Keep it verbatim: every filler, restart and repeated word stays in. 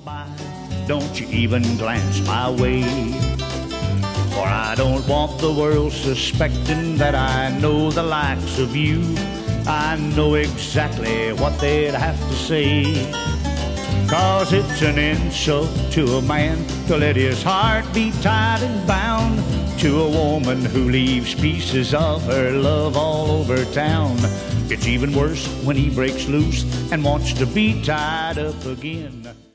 by, don't you even glance my way. For I don't want the world suspecting that I know the likes of you. I know exactly what they'd have to say. 'Cause it's an insult to a man to let his heart be tied and bound to a woman who leaves pieces of her love all over town. It's even worse when he breaks loose and wants to be tied up again.